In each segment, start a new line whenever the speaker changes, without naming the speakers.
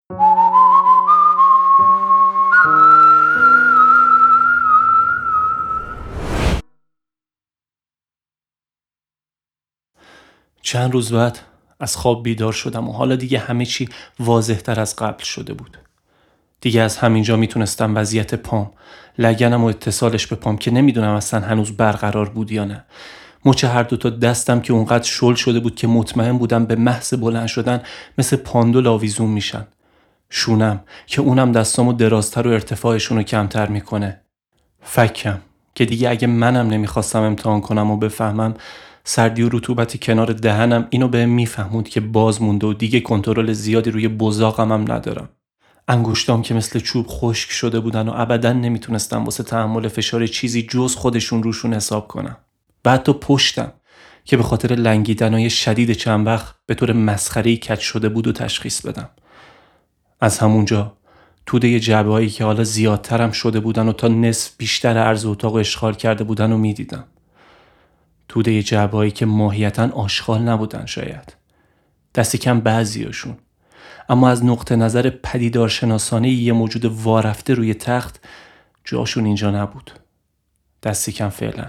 چند روز بعد از خواب بیدار شدم و حالا دیگه همه چی واضح‌تر از قبل شده بود. دیگه از همینجا میتونستم وضعیت پام، لگنم و اتصالش به پام که نمیدونم اصلا هنوز برقرار بود یا نه، مچ هر دوتا دستم که اونقدر شل شده بود که مطمئن بودم به محض بلند شدن مثل پاندول آویزون میشن، شونم که اونم دستامو درازتر و ارتفاعشونو کمتر میکنه، فکم که دیگه اگه منم نمیخواستم امتحان کنم و بفهمم سردی و رطوبت کنار دهنم اینو بهم میفهموند که باز مونده و دیگه کنترل زیادی روی بزاقم هم ندارم. انگشتام که مثل چوب خشک شده بودن و ابداً نمیتونستم واسه تحمل فشار چیزی جز خودشون روشون حساب کنم. بعد تو پشتم که به خاطر لنگیدنای شدید چند وقت به طور مسخره‌ای کج شده بود و تشخیص بدم. از همونجا توده جعبه‌هایی که حالا زیادترم شده بودن و تا نصف بیشتر عرض اتاق اشغال کرده بودن و میدیدم. توده جعبه‌هایی که ماهیتاً آشغال نبودن شاید. دست کم بعضیاشون. اما از نقطه نظر پدیدارشناسانه یه موجود وارفته روی تخت جاشون اینجا نبود. دست کم فعلا.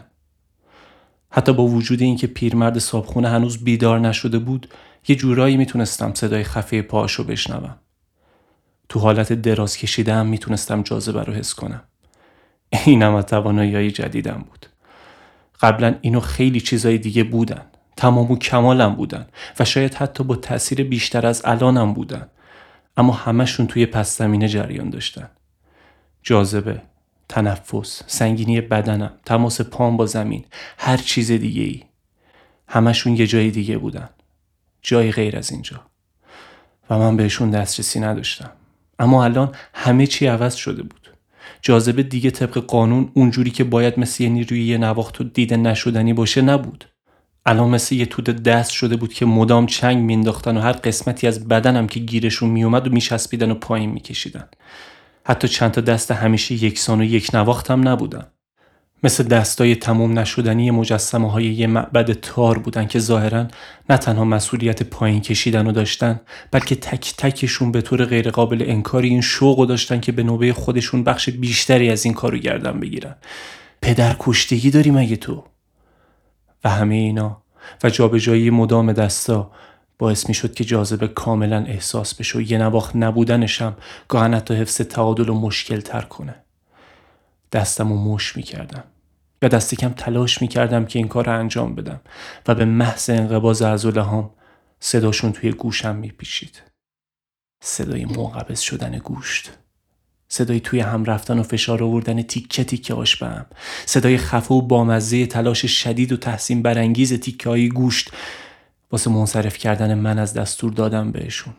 حتی با وجود این که پیرمرد صابخونه هنوز بیدار نشده بود یه جورایی میتونستم صدای خفه پاهاشو بشنوم. تو حالت دراز کشیده هم میتونستم جاذبه رو حس کنم. اینم توانایی جدیدم بود. قبلا اینو خیلی چیزای دیگه بودن، تمام و کمالم بودن و شاید حتی با تأثیر بیشتر از الانم بودن، اما همشون توی پس زمینه جریان داشتن. جاذبه، تنفس، سنگینی بدنم، تماس پام با زمین، هر چیز دیگه ای. همشون یه جای دیگه بودن، جای غیر از اینجا و من بهشون دسترسی نداشتم. اما الان همه چی عوض شده بود. جاذبه دیگه طبق قانون اونجوری که باید مثل یه نیروی یه نواخت و دیده نشدنی باشه نبود. الان مثل یه توده دست شده بود که مدام چنگ مینداختن و هر قسمتی از بدنم که گیرشون میومد و میچسبیدن و پایین میکشیدن. حتی چند تا دست همیشه یکسان و یک نواخت هم نبودن. مثل دستای تموم نشدنی مجسمه های یه معبد تار بودن که ظاهراً نه تنها مسئولیت پایین کشیدن رو داشتن، بلکه تک تکشون به طور غیر قابل انکاری این شوق رو داشتن که به نوبه خودشون بخش بیشتری از این کارو گردن بگیرن. پدر کشتگی داری مگه تو؟ و همه اینا و جابجایی مدام دستا باعث می شد که جاذبه کاملا احساس بشه و یه نواخت نبودنشم گاهن حتی حفظ تعادل رو مشکل تر کنه. دستم رو مش می کردم یا دست کم تلاش می کردم که این کار رو انجام بدم و به محض انقباض عضله‌هام صداشون توی گوشم می پیچید. صدای منقبض شدن گوشت، صدای توی هم رفتن و فشار آوردن تیکه تیکه آش بهم، صدای خفه و بامزه تلاش شدید و تحسین برانگیز تیکه های گوشت واسه منصرف کردن من از دستور دادم بهشون.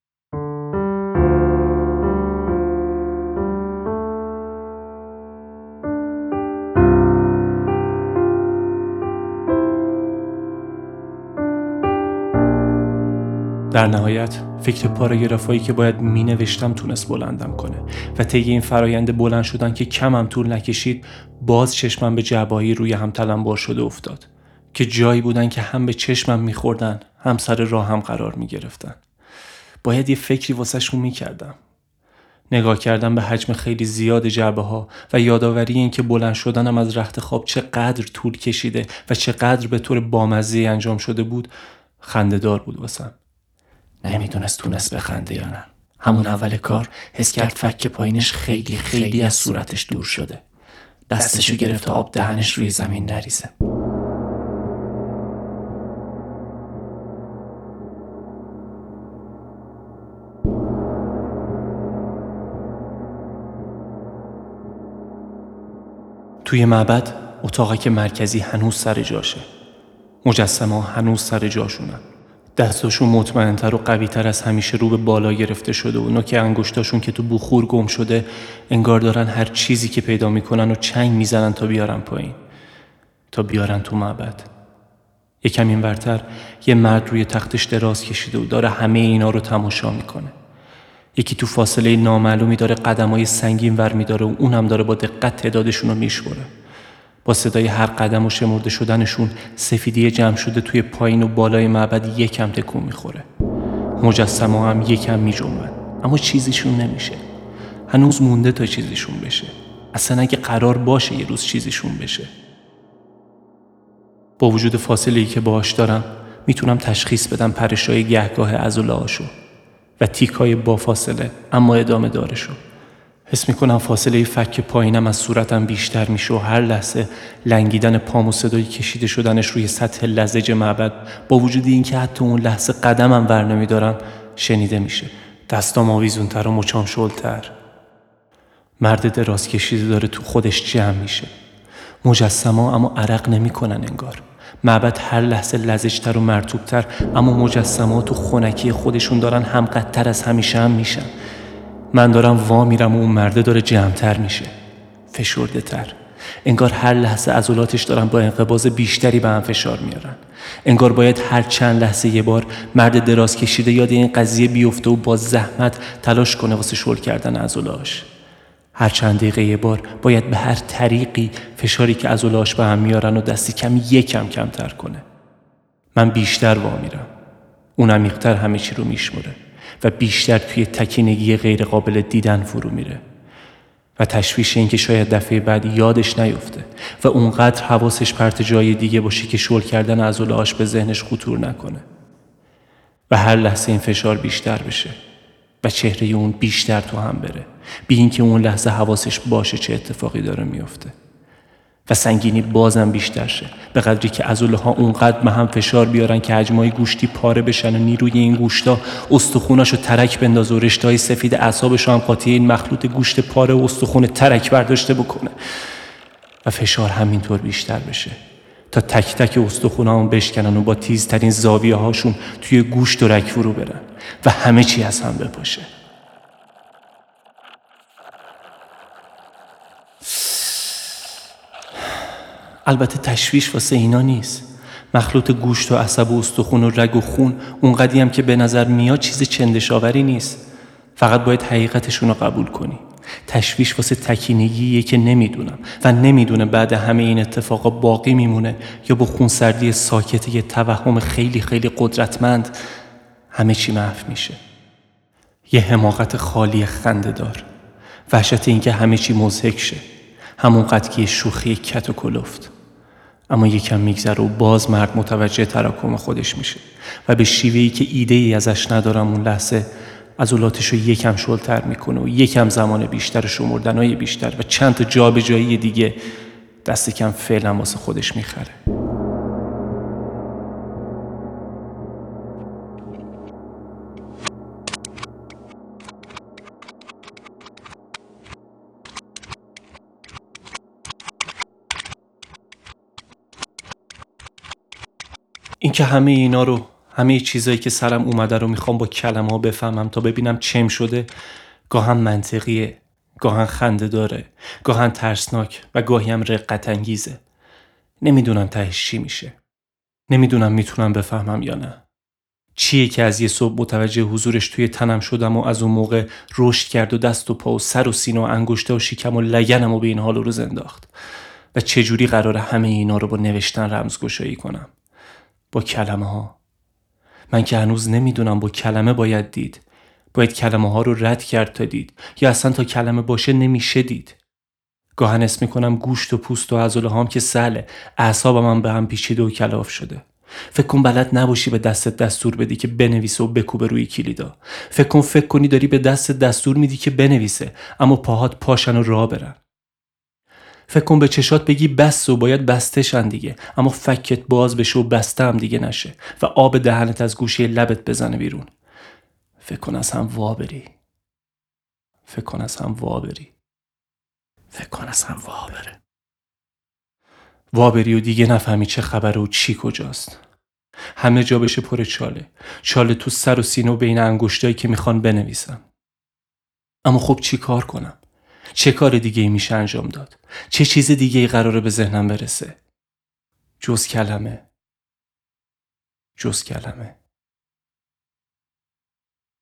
در نهایت فکر پاراگرافایی که باید می نوشتم تونست بلندم کنه و طی این فرایند بلند شدن که کمم طول نکشید باز چشمم به جعبه‌ای روی هم تلمبار شده افتاد که جایی بودن که هم به چشمم می خوردن هم سر راه هم قرار می گرفتن. باید یه فکری واسه شون می کردم. نگاه کردم به حجم خیلی زیاد جعبه‌ها و یادآوری این که بلند شدنم از رخت خواب چقدر طول کشیده و چقدر به طور بامزه انجام شده بود خنده‌دار بود واسم. نمیدونست بخنده یا نه. همون اول کار حس کرد فک پایینش خیلی خیلی از صورتش دور شده. دستشو گرفت تا آب دهنش روی زمین نریزه. توی معبد اتاقک مرکزی هنوز سر جاشه. مجسمه ها هنوز سر جاشونن. دستاشون مطمئن‌تر و قوی‌تر از همیشه رو به بالا گرفته شده و نوک انگشتاشون که تو بخور گم شده انگار دارن هر چیزی که پیدا میکنن و چنگ میزنن تا بیارن پایین، تا بیارن تو معبد. یکم این ورتر یه مرد روی تختش دراز کشیده و داره همه اینا رو تماشا میکنه. یکی تو فاصله نامعلومی داره قدمای سنگین ور میداره و اونم داره با دقت تعدادشون رو میشمره. با صدای هر قدم و شمرده شدنشون سفیدی جمع شده توی پایین و بالای معبد یکم تکون میخوره. مجسمه هم یکم میجنبن. اما چیزیشون نمیشه. هنوز مونده تا چیزیشون بشه. اصلا اگه قرار باشه یه روز چیزیشون بشه. با وجود فاصله‌ای که باهاش دارم میتونم تشخیص بدم پرشای گهگاه عضله‌هاشو و تیکای با فاصله اما ادامه دارشو. حس میکنم فاصله فک پایینم از صورتم بیشتر میشه و هر لحظه لنگیدن پام و صدای کشیده شدنش روی سطح لزج معبد با وجود اینکه حتی اون لحظه قدمم ور نمیدارم شنیده میشه. دستام آویزونتر و مچام شلتر. مرد دراز کشیده داره تو خودش جمع میشه. مجسمه اما عرق نمیکنن انگار. معبد هر لحظه لزجتر و مرطوبتر، اما مجسمه تو خنکی خودشون دارن هم قدتر از همیشه هم میشن. من دارم وا میرم و اون مرده داره جمعتر میشه، فشرده تر. انگار هر لحظه عضلاتش دارن با انقباض بیشتری به هم فشار میارن. انگار باید هر چند لحظه یه بار مرد دراز کشیده یاد این قضیه بیفته و با زحمت تلاش کنه واسه شل کردن عضله‌اش. هر چند دقیقه یه بار باید به هر طریقی فشاری که عضله‌اش به هم میارن و دستی کم یکم کمتر کنه. من بیشتر وا میرم. اون عمیق‌تر همه چی رو میشمره و بیشتر توی تکینگی غیر قابل دیدن فرو میره و تشویش این که شاید دفعه بعد یادش نیفته و اونقدر حواسش پرت جای دیگه باشه که شل کردن عضله‌اش به ذهنش خطور نکنه و هر لحظه این فشار بیشتر بشه و چهره اون بیشتر تو هم بره، بی اینکه اون لحظه حواسش باشه چه اتفاقی داره میفته و سنگینی بازم بیشتر شه به قدری که عضله‌ها اونقدر به هم فشار بیارن که حجمای گوشتی پاره بشن و نیروی این گوشتا استخوناشو ترک بندازه و رشته‌های سفید اعصابشو هم قاطی این مخلوط گوشت پاره و استخون ترک برداشته بکنه و فشار همینطور بیشتر بشه تا تک تک استخونامون بشکنن و با تیزترین زاویه هاشون توی گوشت و رگ فرو برن و همه چی از هم بپاشه. البته تشویش واسه اینا نیست. مخلوط گوشت و عصب و استخون و رگ و خون اونقدی هم که به نظر میاد چیز چندشاوری نیست. فقط باید حقیقتشون رو قبول کنی. تشویش واسه تکینگیه که نمیدونم و نمیدونه بعد همه این اتفاقا باقی میمونه یا با خونسردی ساکت یه توهم خیلی خیلی قدرتمند همه چی محو میشه. یه حماقت خالی خنده دار. وحشت این که همه چی مضحک شه. همون قد که شوخی کت و کلفت. اما یکم میگذره و باز مرد متوجه تراکم خودش میشه و به شیوهی که ایده‌ای ازش ندارم اون لحظه عضلاتشو یکم شلتر میکنه و یکم زمان بیشتر شمردنای بیشتر و چند تا جابجایی دیگه دست کم فعلا واسه خودش میخره. این که همه اینا رو، همه چیزایی که سرم اومده رو میخوام با کلمه‌ها بفهمم تا ببینم چم شده، گاهن منطقیه، گاهن خنده داره، گاهن ترسناک و گاهی هم رقت انگیزه. نمیدونم تهش چی میشه. نمیدونم میتونم بفهمم یا نه. چیه که از یه صبح متوجه حضورش توی تنم شدم و از اون موقع رشد کرد و دست و پا و سر و سینه و انگشته و شکم و لگنم و به این حال روز انداخت و چجوری قراره همه اینا رو با نوشتن رمزگشایی کنم؟ با کلمه ها. من که هنوز نمیدونم با کلمه باید دید. باید کلمه ها رو رد کرد تا دید یا اصلا تا کلمه باشه نمیشه دید. گاهن اسم میکنم گوشت و پوست و عضله هام که سهله. اعصابم هم به هم پیچیده و کلاف شده. فکر کن بلد نباشی به دستت دستور بدی که بنویسه و بکوبه روی کلیدا. فکر کنی داری به دستت دستور میدی که بنویسه اما پاهات پاشن و راه برن. فکر کن به چشات بگی بس و باید بستشن دیگه اما فکت باز بشه و بسته هم دیگه نشه و آب دهنت از گوشه لبت بزنه بیرون. فکر کن از هم وابری. وابری و دیگه نفهمی چه خبره و چی کجاست. همه جا بشه پر چاله تو سر و سینه و بین انگشتایی که میخوان بنویسم. اما خب چی کار کنم؟ چه کار دیگه ای میشه انجام داد؟ چه چیز دیگه ای قراره به ذهنم برسه؟ جز کلمه.